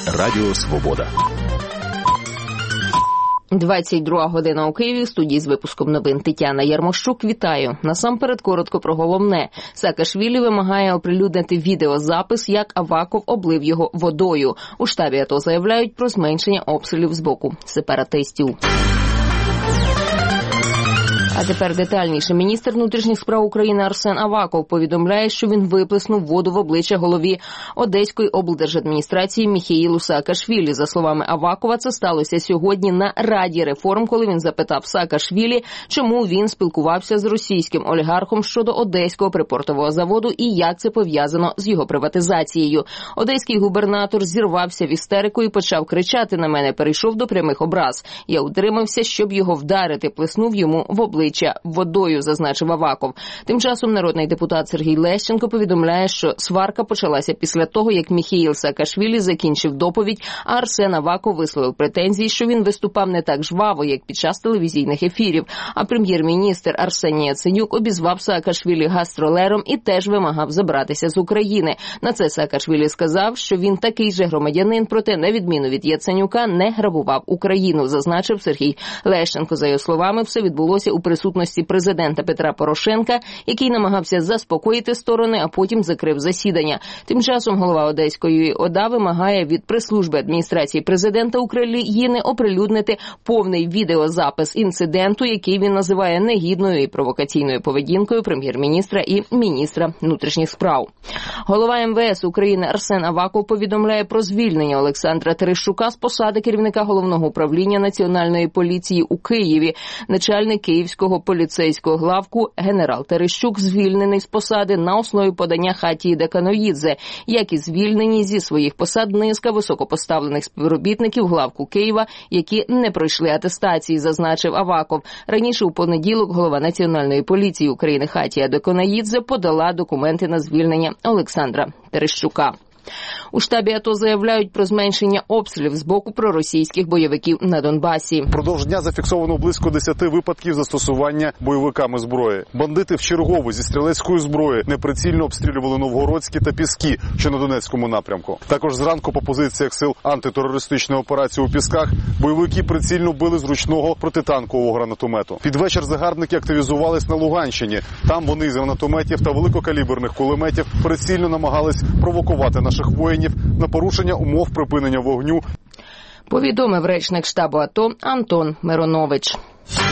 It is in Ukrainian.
Радіо Свобода. 22 година у Києві. В студії з випуском новин Тетяна Ярмощук. Вітаю. Насамперед коротко про головне. Саакашвілі вимагає оприлюднити відеозапис, як Аваков облив його водою. У штабі АТО заявляють про зменшення обстрілів з боку сепаратистів. А тепер детальніше. Міністр внутрішніх справ України Арсен Аваков повідомляє, що він виплеснув воду в обличчя голові Одеської облдержадміністрації Міхеїлу Саакашвілі. За словами Авакова, це сталося сьогодні на Раді реформ, коли він запитав Саакашвілі, чому він спілкувався з російським олігархом щодо Одеського припортового заводу і як це пов'язано з його приватизацією. Одеський губернатор зірвався в істерику і почав кричати на мене, перейшов до прямих образ. Я утримався, щоб його вдарити, плеснув йому в обличчя водою, зазначив Аваков. Тим часом народний депутат Сергій Лещенко повідомляє, що сварка почалася після того, як Міхеїл Саакашвілі закінчив доповідь, а Арсен Аваков висловив претензії, що він виступав не так жваво, як під час телевізійних ефірів. А прем'єр-міністр Арсеній Яценюк обізвав Саакашвілі гастролером і теж вимагав забратися з України. На це Саакашвілі сказав, що він такий же громадянин, проте, на відміну від Яценюка, не грабував Україну, зазначив Сергій Лещенко. За його словами, все відбулося у присутності президента Петра Порошенка, який намагався заспокоїти сторони, а потім закрив засідання. Тим часом голова Одеської ОДА вимагає від прес-служби адміністрації президента України оприлюднити повний відеозапис інциденту, який він називає негідною і провокаційною поведінкою прем'єр-міністра і міністра внутрішніх справ. Голова МВС України Арсен Аваков повідомляє про звільнення Олександра Терещука з посади керівника Головного управління Національної поліції у Києві. Начальник Київського поліцейського главку генерал Терещук звільнений з посади на основі подання Хатії Деканоїдзе, як і звільнені зі своїх посад низка високопоставлених співробітників главку Києва, які не пройшли атестації, зазначив Аваков. Раніше у понеділок голова Національної поліції України Хатія Деканоїдзе подала документи на звільнення Олександра Терещука. У штабі АТО заявляють про зменшення обстрілів з боку проросійських бойовиків на Донбасі. Впродовж дня зафіксовано близько 10 випадків застосування бойовиками зброї. Бандити вчергово зі стрілецької зброї неприцільно обстрілювали Новгородські та Піски, що на Донецькому напрямку. Також зранку по позиціях сил антитерористичної операції у Пісках бойовики прицільно били з ручного протитанкового гранатомету. Під вечір загарбники активізувались на Луганщині. Там вони з гранатометів та великокаліберних кулеметів прицільно намагались провокувати наших воїнів на порушення умов припинення вогню, повідомив речник штабу АТО Антон Миронович.